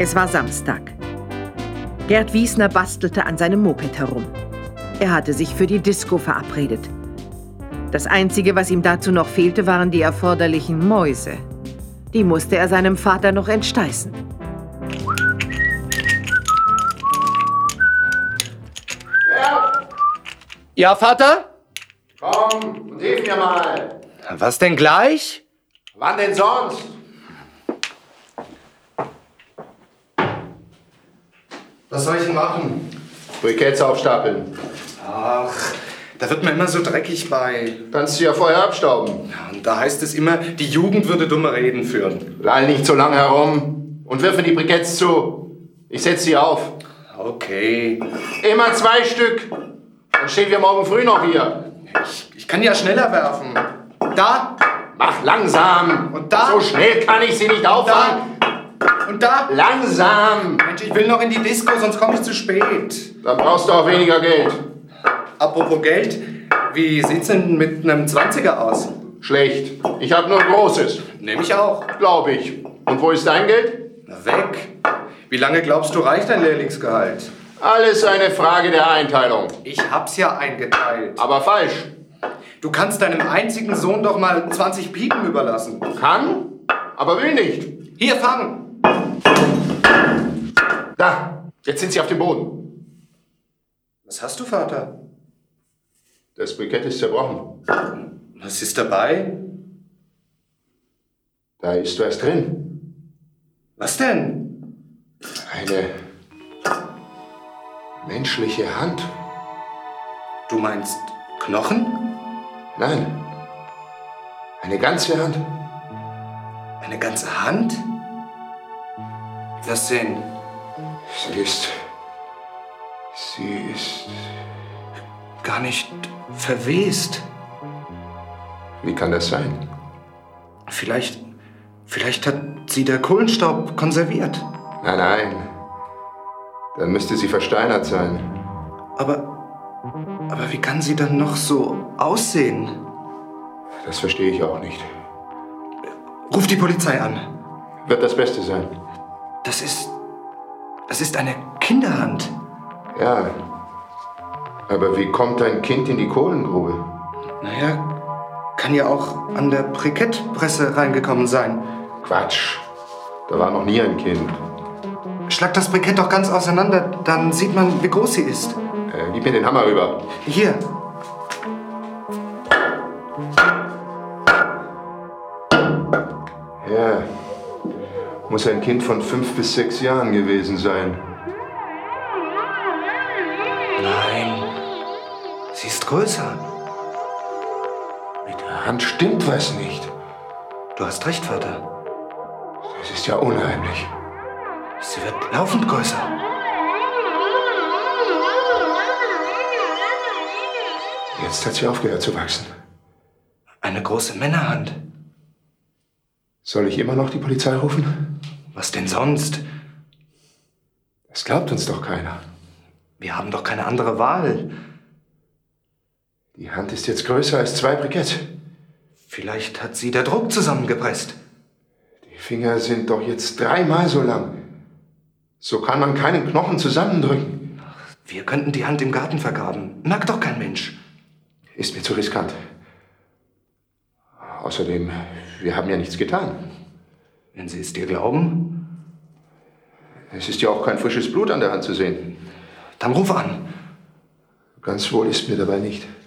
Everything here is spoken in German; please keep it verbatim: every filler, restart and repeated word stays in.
Es war Samstag. Gerd Wiesner bastelte an seinem Moped herum. Er hatte sich für die Disco verabredet. Das Einzige, was ihm dazu noch fehlte, waren die erforderlichen Mäuse. Die musste er seinem Vater noch entsteißen. Ja. Ja, Vater? Komm und hilf mir mal. Was denn gleich? Wann denn sonst? Was soll ich denn machen? Briketts aufstapeln. Ach, da wird mir immer so dreckig bei. Kannst du ja vorher abstauben. Ja, und da heißt es immer, die Jugend würde dumme Reden führen. Lall nicht so lang herum und wirf mir die Briketts zu. Ich setz sie auf. Okay. Immer zwei Stück. Dann stehen wir morgen früh noch hier. Ich, ich kann ja schneller werfen. Da. Mach langsam. Und da. So schnell kann ich sie nicht auffangen. Und da. Langsam. Mensch, ich will noch in die Disco, sonst komme ich zu spät. Dann brauchst du auch weniger Geld. Apropos Geld, wie sieht's denn mit einem Zwanziger aus? Schlecht. Ich habe nur ein großes. Nehm ich auch. Glaube ich. Und wo ist dein Geld? Na, weg. Wie lange glaubst du, reicht dein Lehrlingsgehalt? Alles eine Frage der Einteilung. Ich hab's ja eingeteilt. Aber falsch. Du kannst deinem einzigen Sohn doch mal zwanzig Piepen überlassen. Kann, aber will nicht. Hier, fang! Da, jetzt sind sie auf dem Boden. Was hast du, Vater? Das Brikett ist zerbrochen. Was ist dabei? Da ist was drin. Was denn? Eine menschliche Hand. Du meinst Knochen? Nein, eine ganze Hand. Eine ganze Hand? Was denn? Sie ist... Sie ist... Gar nicht verwest. Wie kann das sein? Vielleicht... Vielleicht hat sie der Kohlenstaub konserviert. Nein, nein. Dann müsste sie versteinert sein. Aber... Aber wie kann sie dann noch so aussehen? Das verstehe ich auch nicht. Ruf die Polizei an. Wird das Beste sein. Das ist... Das ist eine Kinderhand. Ja. Aber wie kommt ein Kind in die Kohlengrube? Naja, kann ja auch an der Brikettpresse reingekommen sein. Quatsch. Da war noch nie ein Kind. Schlag das Brikett doch ganz auseinander, dann sieht man, wie groß sie ist. Äh, gib mir den Hammer rüber. Hier. Ja. Muss ein Kind von fünf bis sechs Jahren gewesen sein. Nein. Sie ist größer. Mit der Hand stimmt was nicht. Du hast recht, Vater. Das ist ja unheimlich. Sie wird laufend größer. Jetzt hat sie aufgehört zu wachsen. Eine große Männerhand. Soll ich immer noch die Polizei rufen? Was denn sonst? Das glaubt uns doch keiner. Wir haben doch keine andere Wahl. Die Hand ist jetzt größer als zwei Briketts. Vielleicht hat sie der Druck zusammengepresst. Die Finger sind doch jetzt dreimal so lang. So kann man keinen Knochen zusammendrücken. Wir könnten die Hand im Garten vergraben. Merkt doch kein Mensch. Ist mir zu riskant. Außerdem, wir haben ja nichts getan. Wenn Sie es dir glauben? Es ist ja auch kein frisches Blut an der Hand zu sehen. Dann ruf an. Ganz wohl ist mir dabei nicht.